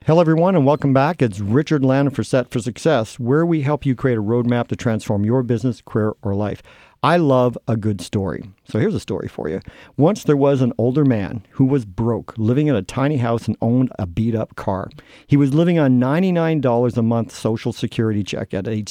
Hello, everyone, and welcome back. It's Richard Land for Set for Success, where we help you create a roadmap to transform your business, career, or life. I love a good story. So here's a story for you. Once there was an older man who was broke, living in a tiny house and owned a beat-up car. He was living on $99 a month Social Security check at age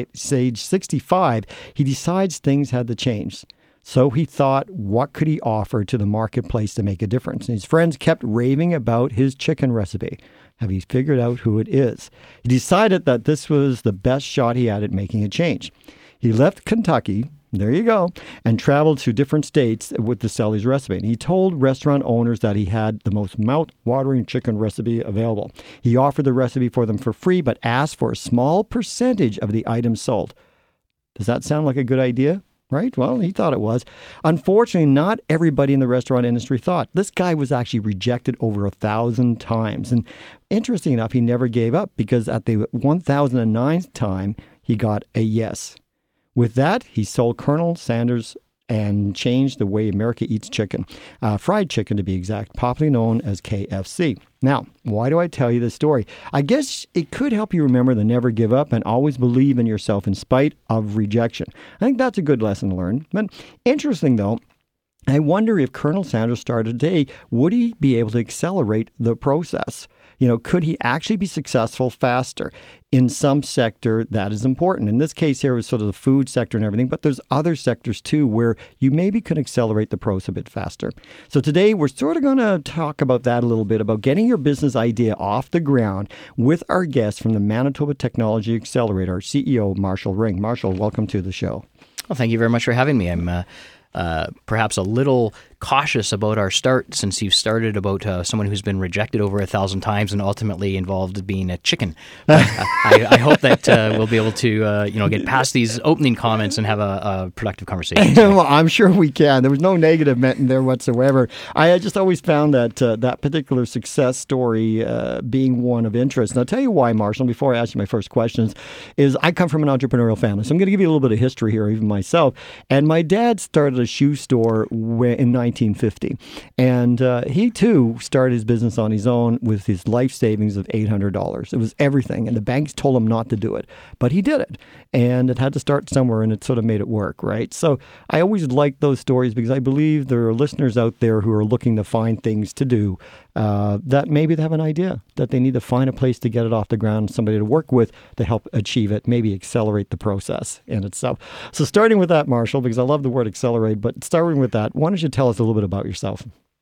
65. He decides things had to change. So he thought, what could he offer to the marketplace to make a difference? And his friends kept raving about his chicken recipe. Have you figured out who it is? He decided that this was the best shot he had at making a change. He left Kentucky, there you go, and traveled to different states to sell his recipe. And he told restaurant owners that he had the most mouth-watering chicken recipe available. He offered the recipe for them for free, but asked for a small percentage of the items sold. Does that sound like a good idea? Right? Well, he thought it was. Unfortunately, not everybody in the restaurant industry thought. This guy was actually rejected over 1,000 times. And interesting enough, he never gave up because at the 1,009th time, he got a yes. With that, he sold Colonel Sanders and changed the way America eats chicken. Fried chicken, to be exact, popularly known as KFC. Now, why do I tell you this story? I guess it could help you remember to never give up and always believe in yourself in spite of rejection. I think that's a good lesson to learn. But interesting, though, I wonder if Colonel Sanders started today, would he be able to accelerate the process? Could he actually be successful faster in some sector that is important? In this case here, it was sort of the food sector and everything, but there's other sectors too where you maybe can accelerate the process a bit faster. So today we're sort of going to talk about that a little bit, about getting your business idea off the ground with our guest from the Manitoba Technology Accelerator, our CEO, Marshall Ring. Marshall, welcome to the show. Well, thank you very much for having me. I'm perhaps a little cautious about our start, since you've started about someone who's been rejected over 1,000 times and ultimately involved being a chicken. But I hope that we'll be able to get past these opening comments and have a productive conversation. Well, I'm sure we can. There was no negative meant in there whatsoever. I just always found that that particular success story being one of interest. And I'll tell you why, Marshall, before I ask you my first questions, is I come from an entrepreneurial family. So I'm going to give you a little bit of history here, even myself. And my dad started a shoe store in 1950. And he, too, started his business on his own with his life savings of $800. It was everything. And the banks told him not to do it. But he did it. And it had to start somewhere, and it sort of made it work, right? So I always like those stories because I believe there are listeners out there who are looking to find things to do that maybe they have an idea, that they need to find a place to get it off the ground, somebody to work with to help achieve it, maybe accelerate the process in itself. So starting with that, Marshall, because I love the word accelerate, but starting with that, why don't you tell us a little bit about yourself?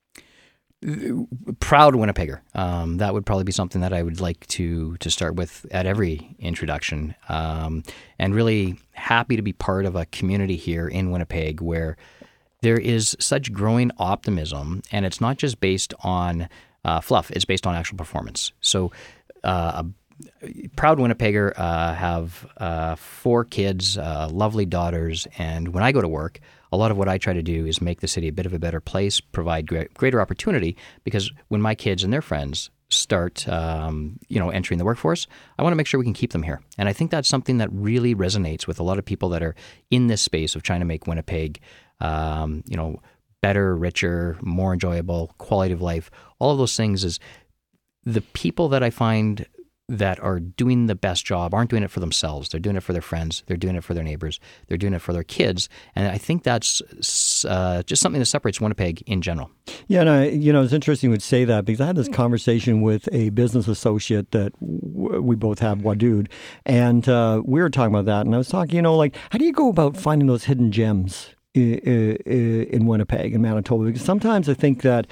Proud Winnipegger. That would probably be something that I would like to start with at every introduction. And really happy to be part of a community here in Winnipeg where there is such growing optimism, and it's not just based on fluff, it's based on actual performance. So proud Winnipegger, have 4 kids, lovely daughters, and when I go to work, a lot of what I try to do is make the city a bit of a better place, provide greater opportunity, because when my kids and their friends start entering the workforce, I want to make sure we can keep them here. And I think that's something that really resonates with a lot of people that are in this space of trying to make Winnipeg better, richer, more enjoyable, quality of life. All of those things is the people that I find that are doing the best job aren't doing it for themselves. They're doing it for their friends. They're doing it for their neighbors. They're doing it for their kids. And I think that's just something that separates Winnipeg in general. Yeah, and it's interesting you would say that because I had this conversation with a business associate that we both have, Wadud, and we were talking about that. And I was talking, how do you go about finding those hidden gems in Winnipeg and Manitoba? Because sometimes I think that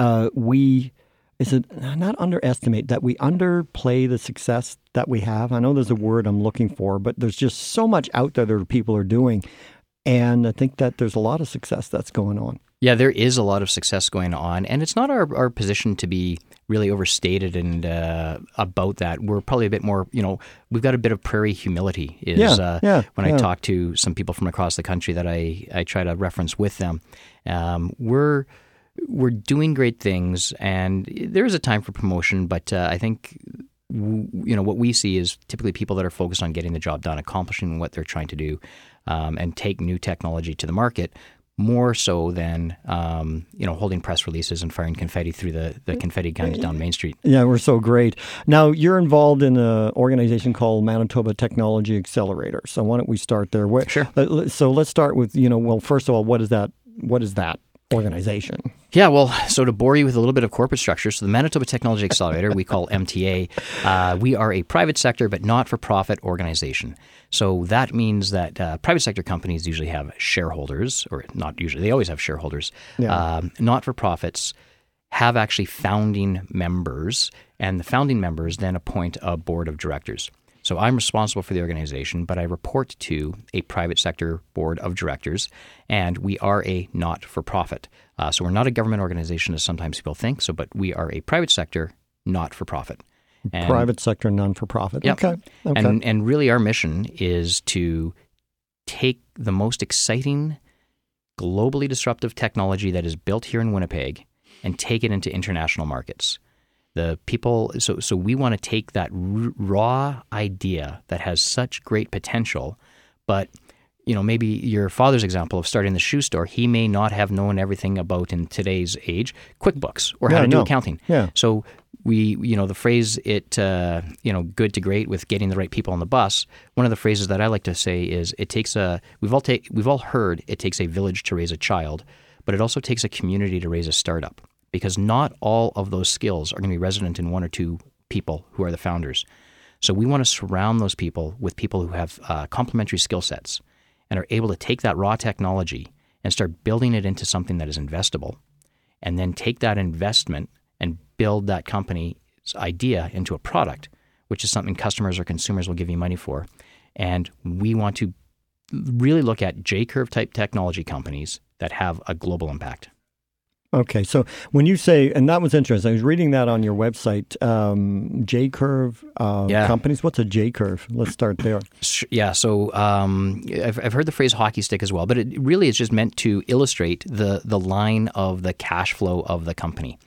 not underestimate, that we underplay the success that we have. I know there's a word I'm looking for, but there's just so much out there that people are doing. And I think that there's a lot of success that's going on. Yeah, there is a lot of success going on. And it's not our position to be really overstated and about that. We're probably a bit more, we've got a bit of prairie humility when I talk to some people from across the country that I try to reference with them. We're doing great things, and there is a time for promotion, but I think what we see is typically people that are focused on getting the job done, accomplishing what they're trying to do, and take new technology to the market. more so than holding press releases and firing confetti through the confetti guns down Main Street. Yeah, we're so great. Now, you're involved in an organization called Manitoba Technology Accelerator. So why don't we start there? Sure. So let's start with, first of all, what is that organization? Yeah, well, so to bore you with a little bit of corporate structure, so the Manitoba Technology Accelerator, we call MTA, we are a private sector but not-for-profit organization. So that means that private sector companies usually have shareholders, or not usually, they always have shareholders. Yeah. Not-for-profits have actually founding members, and the founding members then appoint a board of directors. So I'm responsible for the organization, but I report to a private sector board of directors, and we are a not-for-profit. So we're not a government organization, as sometimes people think. But we are a private sector not-for-profit. Private sector non-for-profit. Yep. Okay. And really, our mission is to take the most exciting, globally disruptive technology that is built here in Winnipeg and take it into international markets. The people, so we want to take that raw idea that has such great potential, but maybe your father's example of starting the shoe store, he may not have known everything about, in today's age, QuickBooks or how to do accounting. Yeah. So we, the phrase good to great with getting the right people on the bus. One of the phrases that I like to say is we've all heard it takes a village to raise a child, but it also takes a community to raise a startup. Because not all of those skills are going to be resident in one or two people who are the founders. So we want to surround those people with people who have complementary skill sets and are able to take that raw technology and start building it into something that is investable, and then take that investment and build that company's idea into a product, which is something customers or consumers will give you money for. And we want to really look at J-curve type technology companies that have a global impact. Okay, so when you say, and that was interesting, I was reading that on your website, J-curve companies. What's a J-curve? Let's start there. Yeah, so I've heard the phrase hockey stick as well, but it really is just meant to illustrate the line of the cash flow of the company.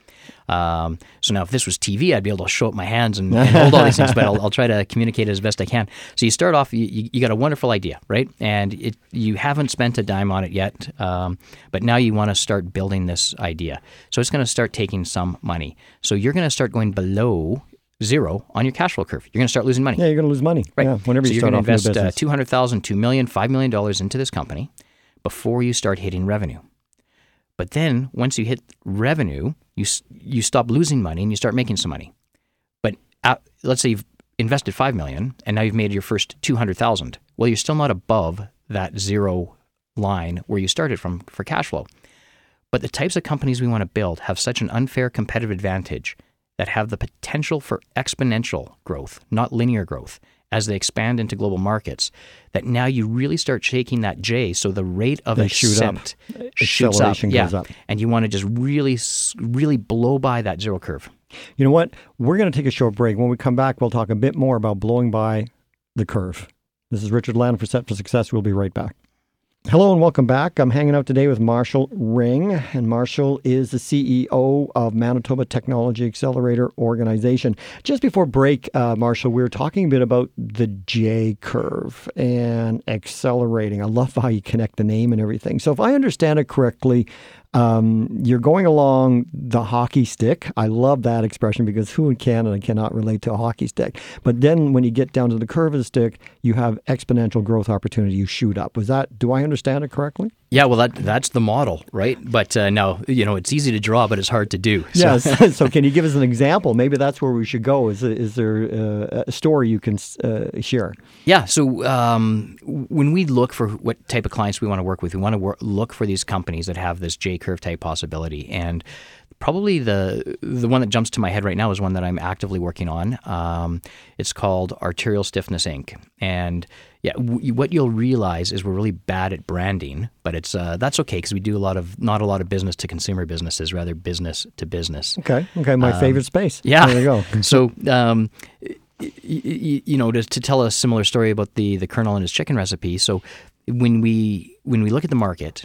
So now if this was TV, I'd be able to show up my hands and hold all these things, but I'll try to communicate it as best I can. So you start off, you got a wonderful idea, right? And you haven't spent a dime on it yet, but now you want to start building this idea. So it's going to start taking some money. So you're going to start going below zero on your cash flow curve. You're going to start losing money. Yeah, you're going to lose money. Right. Yeah, whenever you start off your business. So you're going to invest $200,000, $2 million, $5 million into this company before you start hitting revenue. But then once you hit revenue, you stop losing money and you start making some money. But let's say you've invested $5 million and now you've made your first $200,000. Well, you're still not above that zero line where you started from for cash flow. But the types of companies we want to build have such an unfair competitive advantage that have the potential for exponential growth, not linear growth, as they expand into global markets, that now you really start shaking that J, so the rate of ascent shoots up. Goes up. And you want to just really, really blow by that zero curve. You know what? We're going to take a short break. When we come back, we'll talk a bit more about blowing by the curve. This is Richard Land for Set for Success. We'll be right back. Hello and welcome back. I'm hanging out today with Marshall Ring, and Marshall is the CEO of Manitoba Technology Accelerator Organization. Just before break, Marshall, we were talking a bit about the J curve and accelerating. I love how you connect the name and everything. So if I understand it correctly, you're going along the hockey stick. I love that expression because who in Canada cannot relate to a hockey stick? But then when you get down to the curve of the stick, you have exponential growth opportunity. You shoot up. Do I understand it correctly? Yeah, well, that's the model, right? But now, it's easy to draw, but it's hard to do. So. Yes. So can you give us an example? Maybe that's where we should go. Is there a story you can share? Yeah. So when we look for what type of clients we want to work with, we want to look for these companies that have this J-curve type possibility. And probably the one that jumps to my head right now is one that I'm actively working on. It's called Arterial Stiffness Inc. And yeah, what you'll realize is we're really bad at branding, but it's that's okay because we do not a lot of business to consumer businesses, rather business to business. Okay, my favorite space. Yeah, there you go. So, to tell a similar story about the Colonel and his chicken recipe. So, when we look at the market,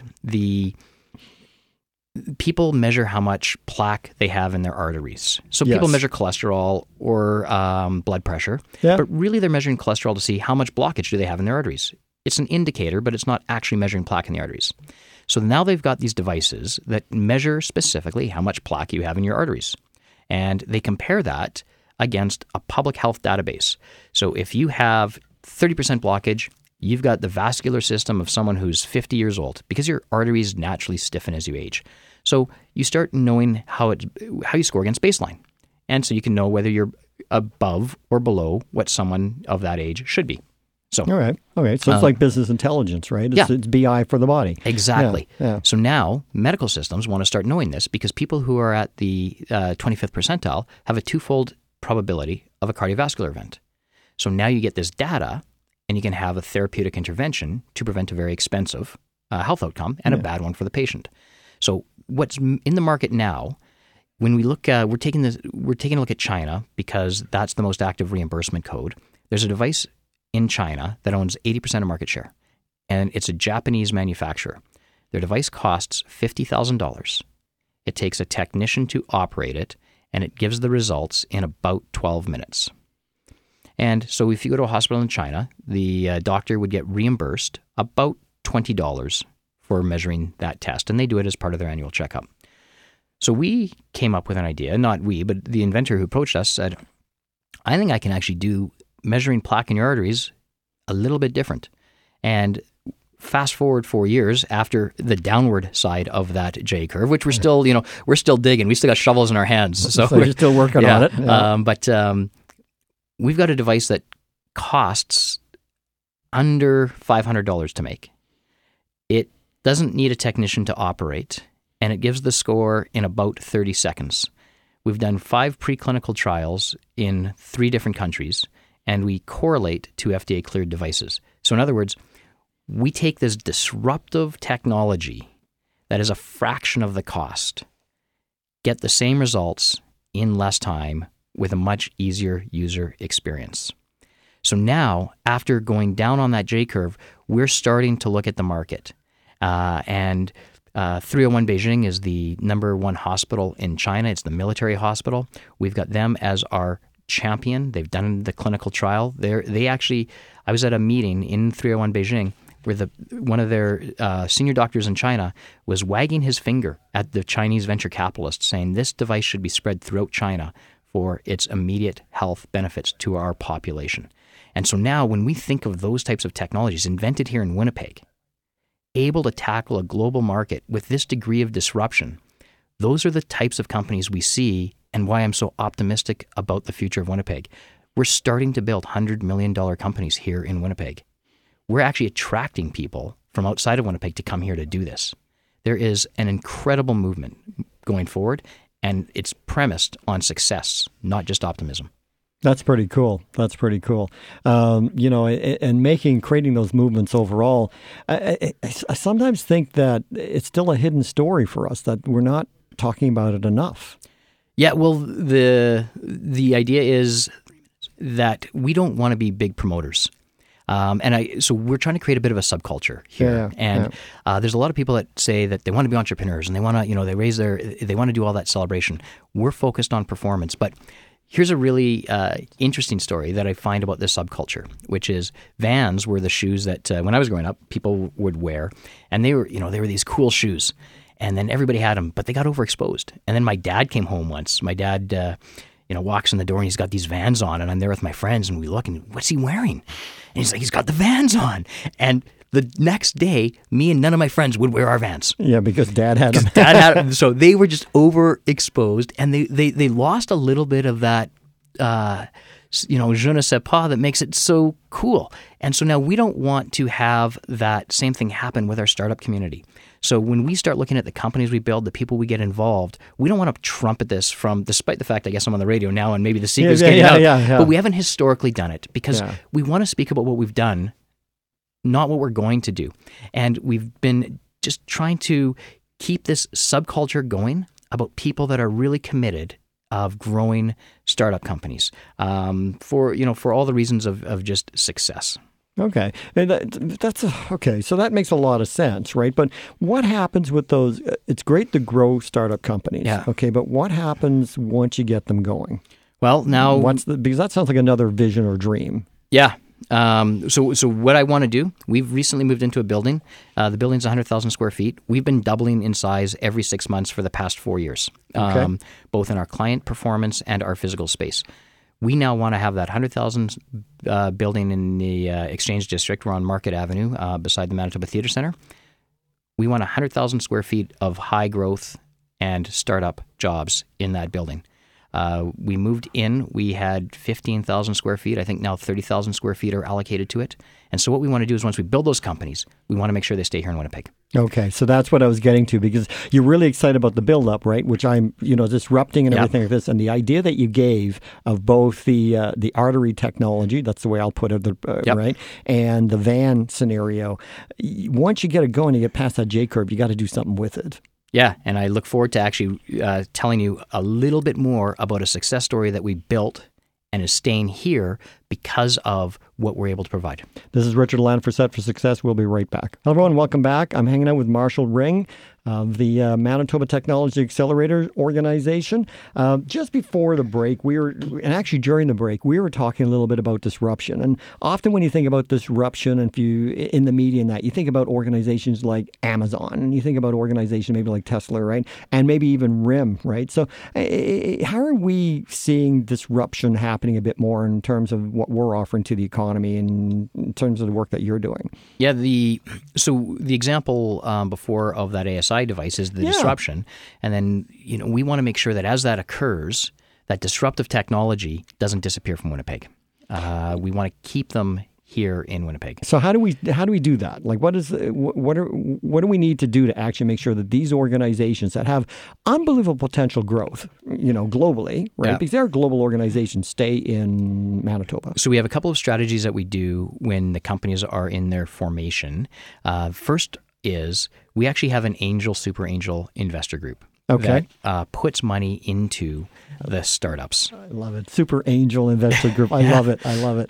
people measure how much plaque they have in their arteries. So people measure cholesterol or blood pressure, but really they're measuring cholesterol to see how much blockage do they have in their arteries. It's an indicator, but it's not actually measuring plaque in the arteries. So now they've got these devices that measure specifically how much plaque you have in your arteries. And they compare that against a public health database. So if you have 30% blockage, you've got the vascular system of someone who's 50 years old because your arteries naturally stiffen as you age. So you start knowing how you score against baseline. And so you can know whether you're above or below what someone of that age should be. So, all right. Okay. So it's like business intelligence, right? It's BI for the body. Exactly. Yeah. So now medical systems want to start knowing this because people who are at the 25th percentile have a twofold probability of a cardiovascular event. So now you get this data and you can have a therapeutic intervention to prevent a very expensive health outcome and a bad one for the patient. So what's in the market now, when we look, we're taking a look at China because that's the most active reimbursement code. There's a device in China that owns 80% of market share, and it's a Japanese manufacturer. Their device costs $50,000. It takes a technician to operate it, and it gives the results in about 12 minutes. And so if you go to a hospital in China, the doctor would get reimbursed about $20 for measuring that test, and they do it as part of their annual checkup. So we came up with an idea, not we, but the inventor who approached us said, I think I can actually do measuring plaque in your arteries a little bit different. And fast forward 4 years after the downward side of that J curve, which we're still digging. We still got shovels in our hands. So you're still working on it. Yeah. But we've got a device that costs under $500 to make. It doesn't need a technician to operate, and it gives the score in about 30 seconds. We've done 5 preclinical trials in 3 different countries, and we correlate to FDA-cleared devices. So in other words, we take this disruptive technology that is a fraction of the cost, get the same results in less time with a much easier user experience. So now, after going down on that J-curve, we're starting to look at the market. And 301 Beijing is the number 1 hospital in China. It's the military hospital. We've got them as our champion. They've done the clinical trial. I was at a meeting in 301 Beijing where one of their senior doctors in China was wagging his finger at the Chinese venture capitalists saying this device should be spread throughout China for its immediate health benefits to our population. And so now when we think of those types of technologies invented here in Winnipeg, able to tackle a global market with this degree of disruption, those are the types of companies we see and why I'm so optimistic about the future of Winnipeg. We're starting to build $100 million companies here in Winnipeg. We're actually attracting people from outside of Winnipeg to come here to do this. There is an incredible movement going forward, and it's premised on success, not just optimism. That's pretty cool. And creating those movements overall, I sometimes think that it's still a hidden story for us, that we're not talking about it enough. Yeah, well, the idea is that we don't want to be big promoters. So we're trying to create a bit of a subculture here. There's a lot of people that say that they want to be entrepreneurs and they want to, they want to do all that celebration. We're focused on performance, but here's a really interesting story that I find about this subculture, which is Vans were the shoes that when I was growing up, people would wear, and they were these cool shoes, and then everybody had them, but they got overexposed. And then my dad came home once. My dad, walks in the door and he's got these Vans on, and I'm there with my friends, and we look, and what's he wearing? And he's like, he's got the Vans on, and the next day, me and none of my friends would wear our Vans. Yeah, because Dad had them. Dad had them. So they were just overexposed, and they lost a little bit of that, je ne sais pas that makes it so cool. And so now we don't want to have that same thing happen with our startup community. So when we start looking at the companies we build, the people we get involved, we don't want to trumpet this despite the fact I guess I'm on the radio now and maybe the secret's getting out. But we haven't historically done it because we want to speak about what we've done, not what we're going to do. And we've been just trying to keep this subculture going about people that are really committed of growing startup companies for all the reasons of just success. Okay. That's okay. So that makes a lot of sense, right? But what happens with those? It's great to grow startup companies. Yeah. Okay. But what happens once you get them going? Well, now because that sounds like another vision or dream. Yeah. So what I want to do, we've recently moved into a building. The building's 100,000 square feet. We've been doubling in size every 6 months for the past 4 years, both in our client performance and our physical space. We now want to have that 100,000 building in the Exchange District. We're on Market Avenue beside the Manitoba Theatre Centre. We want 100,000 square feet of high growth and startup jobs in that building. We moved in. We had 15,000 square feet. I think now 30,000 square feet are allocated to it. And so what we want to do is once we build those companies, we want to make sure they stay here in Winnipeg. Okay, so that's what I was getting to, because you're really excited about the build-up, right? Which I'm, disrupting and everything like this. And the idea that you gave of both the artery technology, that's the way I'll put it, right? And the van scenario. Once you get it going, you get past that J-curve, you got to do something with it. Yeah, and I look forward to actually telling you a little bit more about a success story that we built and is staying here because of what we're able to provide. This is Richard Land for Set for Success. We'll be right back. Hello, everyone. Welcome back. I'm hanging out with Marshall Ring of the Manitoba Technology Accelerator Organization. Just before the break, and actually during the break, we were talking a little bit about disruption. And often when you think about disruption, and if you in the media and that, you think about organizations like Amazon, and you think about organizations maybe like Tesla, right? And maybe even RIM, right? So how are we seeing disruption happening a bit more in terms of what we're offering to the economy and in terms of the work that you're doing? Yeah, so the example before of that ASI device is the disruption. And then, we want to make sure that as that occurs, that disruptive technology doesn't disappear from Winnipeg. We want to keep them here in Winnipeg. So how do we do that? Like, what do we need to do to actually make sure that these organizations that have unbelievable potential growth, globally, right? Yeah. Because they're global organizations, stay in Manitoba. So we have a couple of strategies that we do when the companies are in their formation. First is we actually have an super angel investor group. Okay. That puts money into the startups. I love it. Super angel investor group. I love it.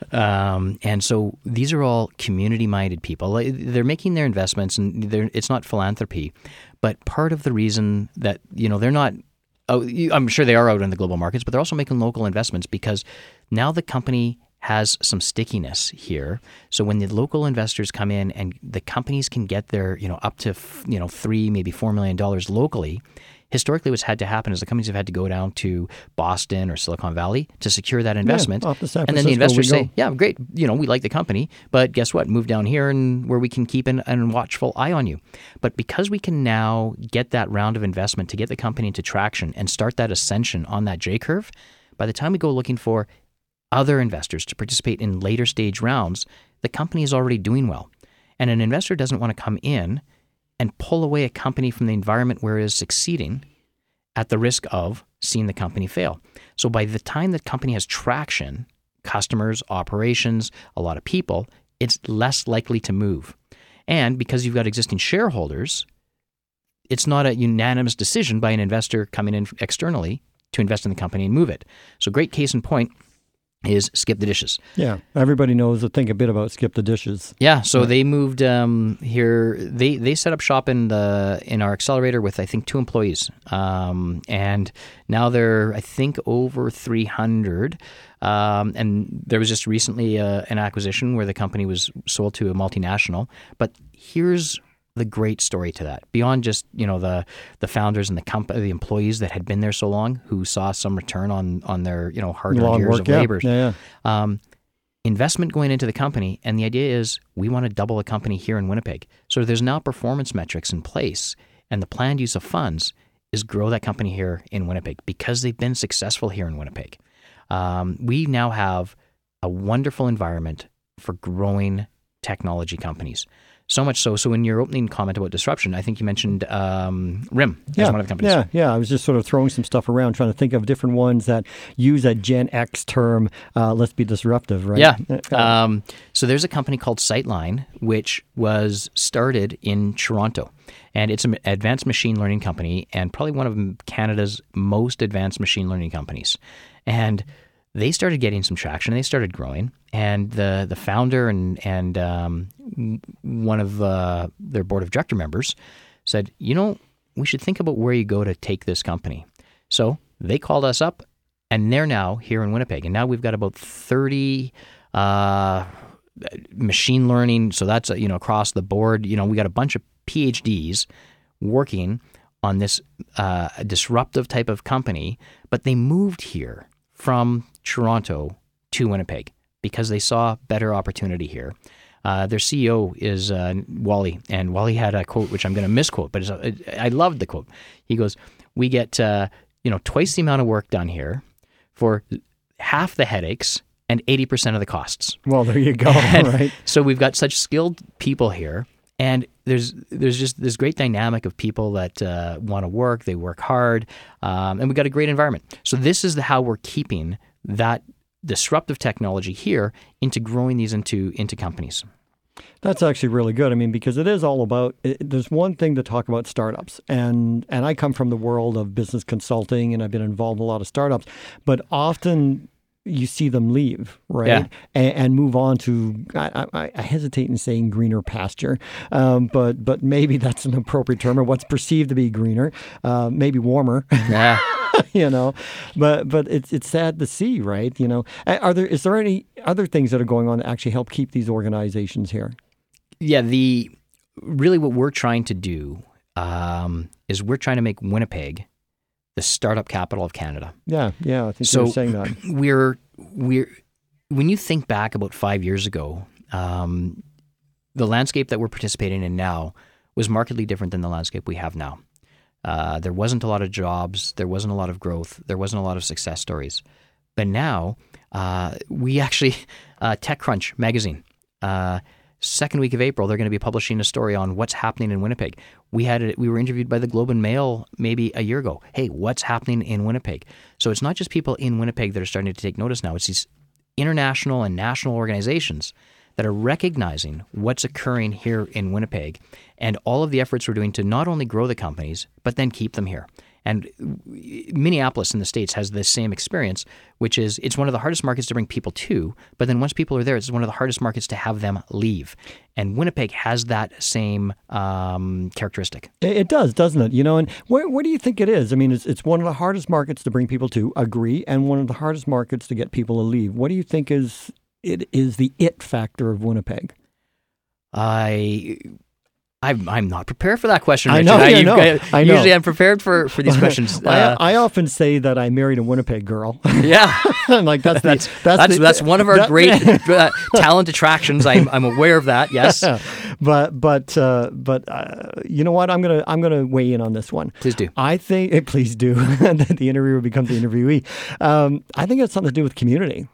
And so these are all community-minded people. They're making their investments, and it's not philanthropy. But part of the reason that, they're not, I'm sure they are out in the global markets, but they're also making local investments because now the company has some stickiness here. So when the local investors come in and the companies can get their, up to, $3, maybe $4 million locally, historically what's had to happen is the companies have had to go down to Boston or Silicon Valley to secure that investment. Yeah, off to San and then the investors say, yeah, great, we like the company, but guess what? Move down here and where we can keep an watchful eye on you. But because we can now get that round of investment to get the company into traction and start that ascension on that J-curve, by the time we go looking for other investors to participate in later stage rounds, the company is already doing well. And an investor doesn't want to come in and pull away a company from the environment where it is succeeding at the risk of seeing the company fail. So by the time the company has traction, customers, operations, a lot of people, it's less likely to move. And because you've got existing shareholders, it's not a unanimous decision by an investor coming in externally to invest in the company and move it. So great case in point is Skip the Dishes. Yeah, everybody knows to think a bit about Skip the Dishes. Yeah, so they moved here. They set up shop in our accelerator with, I think, 2 employees, and now they're, I think, over 300. And there was just recently an acquisition where the company was sold to a multinational. But here's the great story to that. Beyond just the founders and the employees that had been there so long, who saw some return on their hard-earned years of labor. Investment going into the company, and the idea is we want to double a company here in Winnipeg. So there's now performance metrics in place, and the planned use of funds is grow that company here in Winnipeg because they've been successful here in Winnipeg. We now have a wonderful environment for growing technology companies. So much so in your opening comment about disruption, I think you mentioned RIM as one of the companies. Yeah. I was just sort of throwing some stuff around, trying to think of different ones that use a Gen X term, let's be disruptive, right? Yeah. So there's a company called Sightline, which was started in Toronto. And it's an advanced machine learning company and probably one of Canada's most advanced machine learning companies. And they started getting some traction. They started growing, and the founder and one of their board of director members said, we should think about where you go to take this company. So they called us up, and they're now here in Winnipeg. And now we've got about 30 machine learning. So that's across the board. We got a bunch of PhDs working on this disruptive type of company, but they moved here from Toronto to Winnipeg because they saw better opportunity here. Their CEO is Wally, and Wally had a quote which I'm going to misquote, but I loved the quote. He goes, "We get twice the amount of work done here for half the headaches and 80% of the costs." Well, there you go. Right. So we've got such skilled people here, and there's just this great dynamic of people that want to work. They work hard, and we've got a great environment. So this is how we're keeping that disruptive technology here into growing these into companies. That's actually really good. I mean, because it is all about, there's one thing to talk about startups. And I come from the world of business consulting, and I've been involved in a lot of startups. But often you see them leave, right? Yeah. And move on to, I hesitate in saying greener pasture, but maybe that's an appropriate term, or what's perceived to be greener, maybe warmer. Yeah. But it's sad to see, right? Is there any other things that are going on that actually help keep these organizations here? Yeah, really what we're trying to do is we're trying to make Winnipeg the startup capital of Canada. Yeah, I think you're saying that. We're when you think back about 5 years ago, the landscape that we're participating in now was markedly different than the landscape we have now. There wasn't a lot of jobs. There wasn't a lot of growth. There wasn't a lot of success stories. But now, we actually, TechCrunch magazine, second week of April, they're going to be publishing a story on what's happening in Winnipeg. We were interviewed by the Globe and Mail maybe a year ago. Hey, what's happening in Winnipeg? So it's not just people in Winnipeg that are starting to take notice now. It's these international and national organizations that are recognizing what's occurring here in Winnipeg and all of the efforts we're doing to not only grow the companies, but then keep them here. And Minneapolis in the States has this same experience, which is it's one of the hardest markets to bring people to, but then once people are there, it's one of the hardest markets to have them leave. And Winnipeg has that same characteristic. It does, doesn't it? And what do you think it is? I mean, it's one of the hardest markets to bring people to, agree, and one of the hardest markets to get people to leave. What do you think is the it factor of Winnipeg? I'm not prepared for that question, Richard. I know. Usually I'm prepared for these questions. I often say that I married a Winnipeg girl. Yeah. Like that's one of our great talent attractions. I'm aware of that. Yes. But you know what? I'm gonna weigh in on this one. Please do. Please do. The interviewer becomes the interviewee. I think it's something to do with community.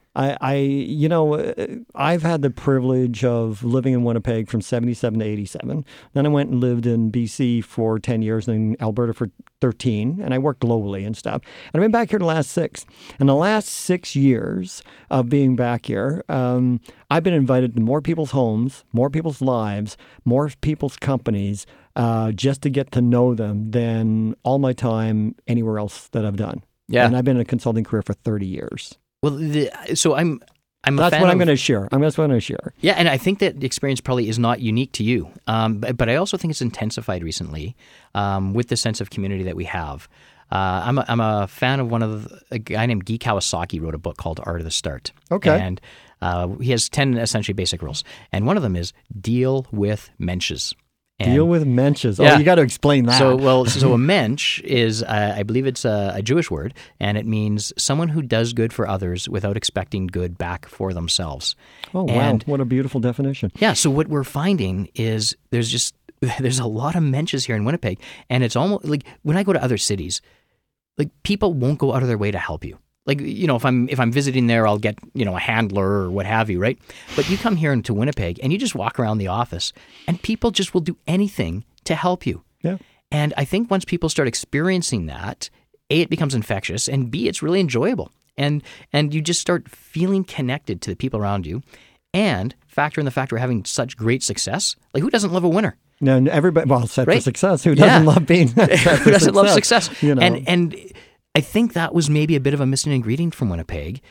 I've had the privilege of living in Winnipeg from 77 to 87. Then I went and lived in BC for 10 years and in Alberta for 13, and I worked globally and stuff. And I've been back here the last 6. In the last 6 years of being back here, I've been invited to more people's homes, more people's lives, more people's companies, just to get to know them than all my time anywhere else that I've done. Yeah. And I've been in a consulting career for 30 years. Well, so I'm That's what I'm going to share. That's what I'm going to share. Yeah, and I think that the experience probably is not unique to you, but I also think it's intensified recently with the sense of community that we have. I'm a fan of a guy named Guy Kawasaki wrote a book called Art of the Start. Okay. And he has 10 essentially basic rules, and one of them is deal with mensches. Deal with mensches. Yeah. Oh, you got to explain that. So a mensch is, I believe it's a Jewish word, and it means someone who does good for others without expecting good back for themselves. Oh, wow. What a beautiful definition. Yeah. So what we're finding is there's a lot of mensches here in Winnipeg, and it's almost like when I go to other cities, like people won't go out of their way to help you. Like, if I'm visiting there, I'll get, a handler or what have you, right? But you come here into Winnipeg and you just walk around the office and people just will do anything to help you. Yeah. And I think once people start experiencing that, A, it becomes infectious, and B, it's really enjoyable. And you just start feeling connected to the people around you, and factor in the fact we're having such great success. Like, who doesn't love a winner? No, everybody, set right? for success. Who doesn't love being set for Who doesn't love success? And I think that was maybe a bit of a missing ingredient from Winnipeg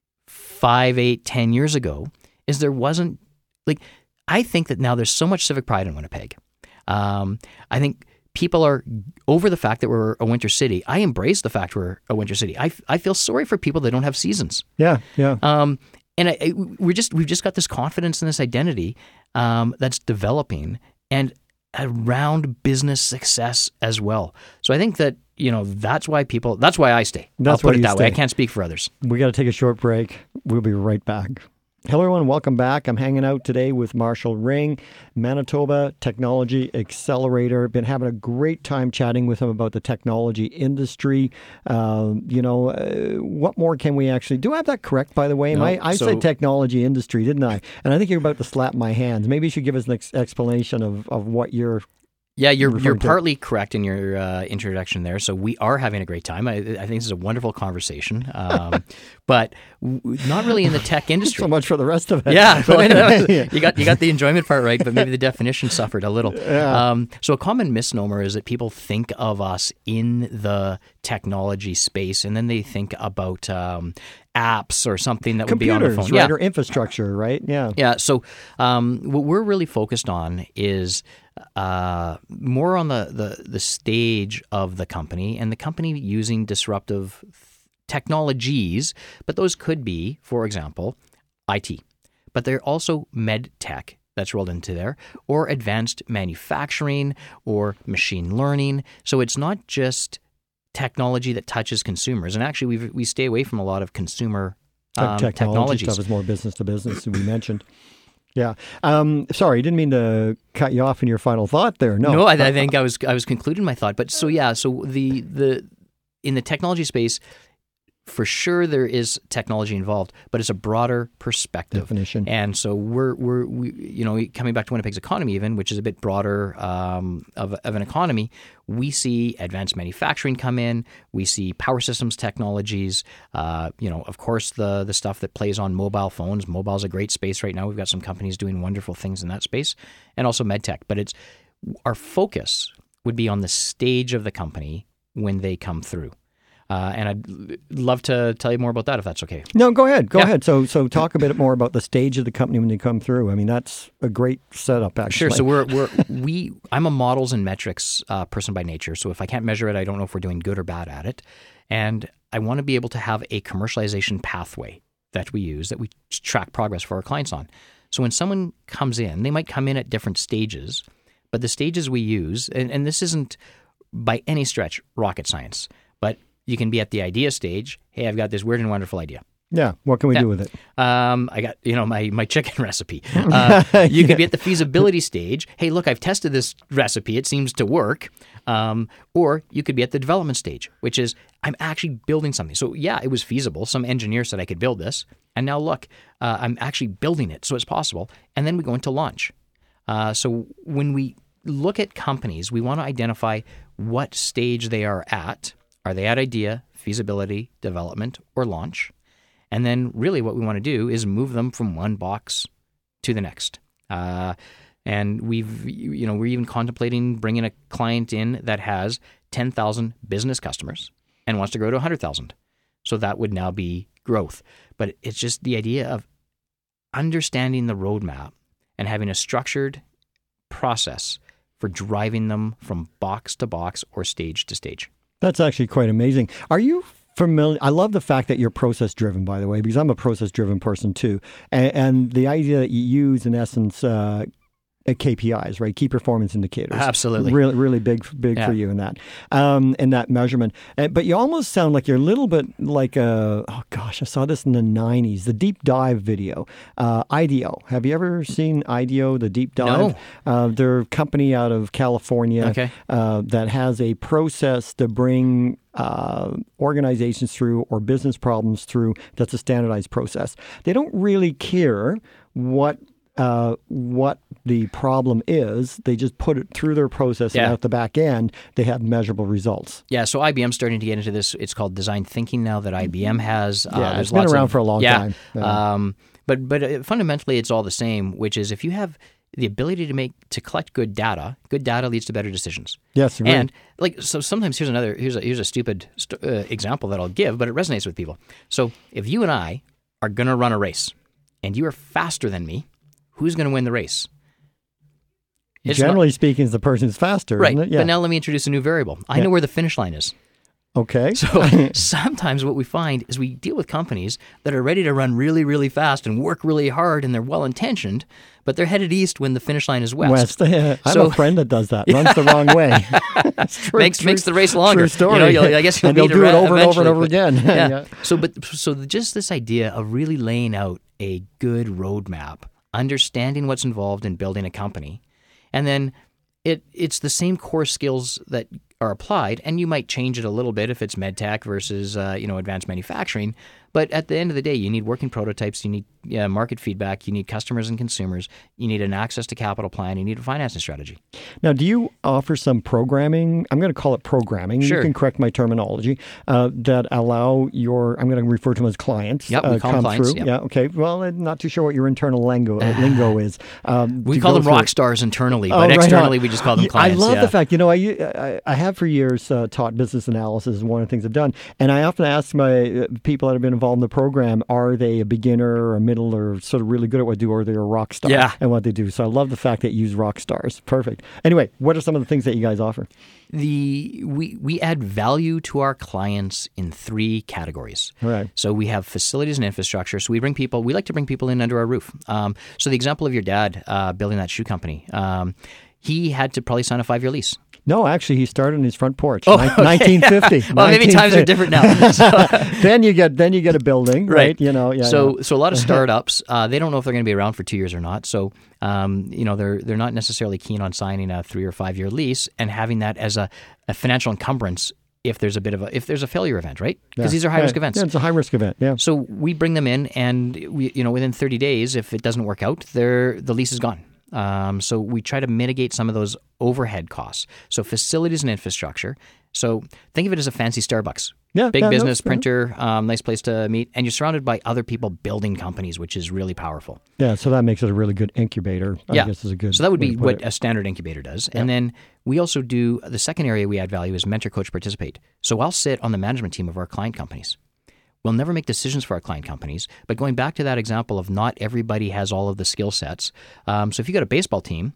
5, 8, 10 years ago, is there wasn't, I think that now there's so much civic pride in Winnipeg. I think people are over the fact that we're a winter city. I embrace the fact we're a winter city. I feel sorry for people that don't have seasons. Yeah. And we've just got this confidence and this identity that's developing, and around business success as well. So I think that, that's why I stay. That's I'll why put it you that way. I stay. can't speak for others. We got to take a short break. We'll be right back. Hello, everyone. Welcome back. I'm hanging out today with Marshall Ring, Manitoba Technology Accelerator. Been having a great time chatting with him about the technology industry. What more can we actually do? I have that correct, by the way. No, I said technology industry, didn't I? And I think you're about to slap my hands. Maybe you should give us an explanation of what you're... Yeah, you're partly correct in your introduction there. So we are having a great time. I think this is a wonderful conversation, but not really in the tech industry. So much for the rest of it. Yeah, you got the enjoyment part right, but maybe the definition suffered a little. Yeah. So a common misnomer is that people think of us in the technology space, and then they think about apps or something that would be on their phone. Computers, right? Or infrastructure, right? Yeah. Yeah. So what we're really focused on is more on the stage of the company, and the company using disruptive technologies, but those could be, for example, IT. But they're also med tech that's rolled into there, or advanced manufacturing, or machine learning. So it's not just technology that touches consumers. And actually, we stay away from a lot of consumer technology stuff is more business to business, we mentioned. Yeah. Sorry, didn't mean to cut you off in your final thought there. No, I think I was concluding my thought. But so the in the technology space, for sure there is technology involved, but it's a broader perspective. Definition. And so we're coming back to Winnipeg's economy even, which is a bit broader of an economy. We see advanced manufacturing come in. We see power systems technologies. Of course, the stuff that plays on mobile phones. Mobile's a great space right now. We've got some companies doing wonderful things in that space, and also med tech. But our focus would be on the stage of the company when they come through. And I'd love to tell you more about that if that's okay. No, go ahead. Go ahead. So talk a bit more about the stage of the company when they come through. I mean, that's a great setup, actually. Sure. So I'm a models and metrics person by nature. So if I can't measure it, I don't know if we're doing good or bad at it. And I want to be able to have a commercialization pathway that we use, that we track progress for our clients on. So when someone comes in, they might come in at different stages, but the stages we use, and this isn't by any stretch rocket science, but you can be at the idea stage. Hey, I've got this weird and wonderful idea. Yeah. What can we do with it? I got, my chicken recipe. You could be at the feasibility stage. Hey, look, I've tested this recipe. It seems to work. Or you could be at the development stage, which is I'm actually building something. So yeah, it was feasible. Some engineer said I could build this. And now look, I'm actually building it. So it's possible. And then we go into launch. So when we look at companies, we want to identify what stage they are at. Are they at idea, feasibility, development, or launch? And then really what we want to do is move them from one box to the next. And we're even contemplating bringing a client in that has 10,000 business customers and wants to grow to 100,000. So that would now be growth. But it's just the idea of understanding the roadmap and having a structured process for driving them from box to box or stage to stage. That's actually quite amazing. Are you familiar? I love the fact that you're process driven, by the way, because I'm a process driven person too. And the idea that you use, in essence, KPIs, right? Key performance indicators. Absolutely. Really, really big for you in that measurement. But you almost sound like you're a little bit like I saw this in the 90s, the deep dive video. IDEO. Have you ever seen IDEO, the deep dive? No. They're a company out of California that has a process to bring organizations through or business problems through. That's a standardized process. They don't really care what the problem is. They just put it through their process, and out the back end, they have measurable results. Yeah, so IBM's starting to get into this. It's called design thinking now that IBM has. It's been around for a long time. Yeah. But fundamentally, it's all the same, which is if you have the ability to collect good data leads to better decisions. Yes, right. And so sometimes here's a stupid example that I'll give, but it resonates with people. So if you and I are going to run a race, and you are faster than me, who's going to win the race? Generally speaking, it's the person who's faster, right? Isn't it? Yeah. But now let me introduce a new variable. I know where the finish line is. Okay. So sometimes what we find is we deal with companies that are ready to run really, really fast and work really hard, and they're well-intentioned, but they're headed east when the finish line is west. I have a friend that does that. Runs the wrong way. It's true. Makes the race longer. True story. I guess you'll and they'll meet do it over and over and over eventually, again. Yeah. So just this idea of really laying out a good roadmap, understanding what's involved in building a company, and then it's the same core skills that are applied, and you might change it a little bit if it's medtech versus advanced manufacturing. But at the end of the day, you need working prototypes, you need market feedback, you need customers and consumers, you need an access to capital plan, you need a financing strategy. Now, do you offer some programming? I'm going to call it programming. Sure. You can correct my terminology. That allow I'm going to refer to them as clients. Yep, we call them clients. Through. Yep. Yeah, okay. Well, I'm not too sure what your internal lingo is. We call them rock stars internally, but externally we just call them clients. I love the fact, I have for years taught business analysis, is one of the things I've done. And I often ask my people that have been involved in the program, are they a beginner or a middle or sort of really good at what they do, or are they a rock star and what they do? So I love the fact that you use rock stars. Perfect. Anyway, what are some of the things that you guys offer? We add value to our clients in 3 categories. Right. So we have facilities and infrastructure. So we like to bring people in under our roof. So the example of your dad building that shoe company, he had to probably sign a 5-year lease. No, actually, he started on his front porch. 1950. Well, maybe times are different now. So, then you get a building, right? So a lot of startups, they don't know if they're going to be around for 2 years or not. So they're not necessarily keen on signing a 3 or 5 year lease and having that as a financial encumbrance if there's a failure event, right? Because these are high risk events. Yeah, it's a high risk event. Yeah. So we bring them in, and within 30 days, if it doesn't work out, the lease is gone. So we try to mitigate some of those overhead costs. So facilities and infrastructure. So think of it as a fancy Starbucks. Big business, printer, nice place to meet. And you're surrounded by other people building companies, which is really powerful. Yeah, so that makes it a really good incubator. I guess is a good. So that would be what a standard incubator does. Yeah. And then we also do, the second area we add value is mentor, coach, participate. So I'll sit on the management team of our client companies. We'll never make decisions for our client companies, but going back to that example of not everybody has all of the skill sets. So if you got a baseball team,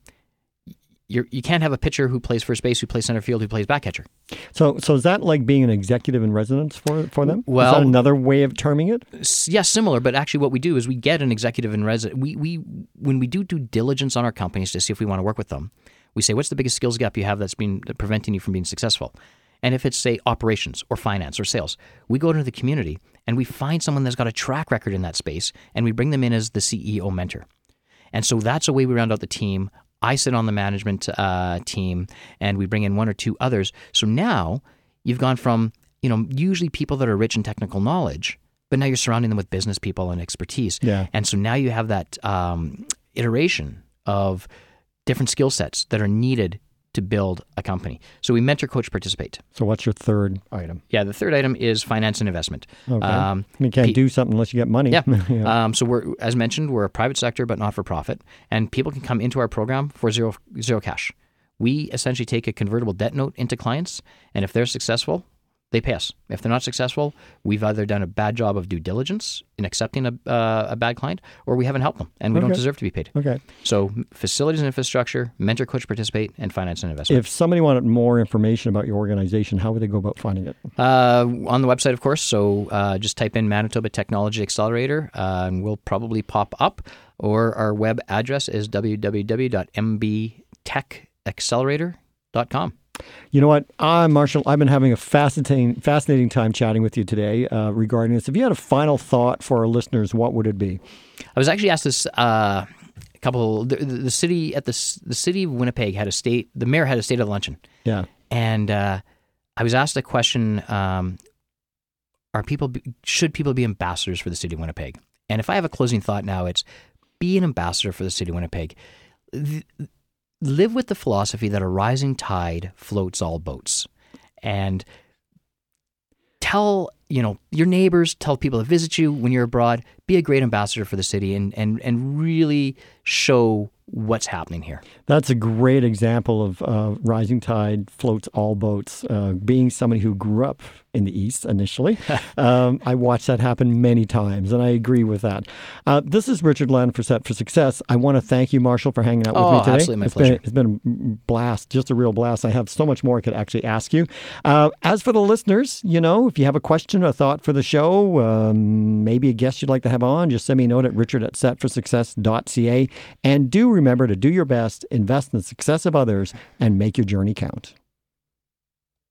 you can't have a pitcher who plays first base, who plays center field, who plays back catcher. So is that like being an executive in residence for them? Well, is that another way of terming it? Yeah, similar. But actually, what we do is we get an executive in residence. When we do due diligence on our companies to see if we want to work with them, we say, what's the biggest skills gap you have that's been preventing you from being successful? And if it's, say, operations or finance or sales, we go into the community and we find someone that's got a track record in that space, and we bring them in as the CEO mentor. And so that's a way we round out the team. I sit on the management team, and we bring in 1 or 2 others. So now you've gone from, usually people that are rich in technical knowledge, but now you're surrounding them with business people and expertise. Yeah. And so now you have that iteration of different skill sets that are needed to build a company. So we mentor, coach, participate. So what's your third item? Yeah, the third item is finance and investment. Okay. You can't do something unless you get money. Yeah. Yeah. So as mentioned, we're a private sector, but not for profit. And people can come into our program for zero cash. We essentially take a convertible debt note into clients, and if they're successful, they pay us. If they're not successful, we've either done a bad job of due diligence in accepting a bad client, or we haven't helped them, and we don't deserve to be paid. Okay. So facilities and infrastructure, mentor, coach, participate, and finance and investment. If somebody wanted more information about your organization, how would they go about finding it? On the website, of course. So just type in Manitoba Technology Accelerator, and we'll probably pop up. Or our web address is www.mbtechaccelerator.com. You know what, Marshall, I've been having a fascinating time chatting with you today regarding this. If you had a final thought for our listeners, what would it be? I was actually asked this the city of Winnipeg had the mayor had a state of luncheon. Yeah. And I was asked a question, should people be ambassadors for the city of Winnipeg? And if I have a closing thought now, it's be an ambassador for the city of Winnipeg. Live with the philosophy that a rising tide floats all boats, and tell your neighbors, tell people that visit you when you're abroad, be a great ambassador for the city, and really show what's happening here. That's a great example of rising tide floats all boats. Being somebody who grew up in the East initially. I watched that happen many times, and I agree with that. This is Richard Land for Set for Success. I want to thank you, Marshall, for hanging out with me today. Absolutely, my pleasure. It's been a blast, just a real blast. I have so much more I could actually ask you. As for the listeners, if you have a question or thought for the show, maybe a guest you'd like to have on, just send me a note at richard@setforsuccess.ca. And do remember to do your best, invest in the success of others, and make your journey count.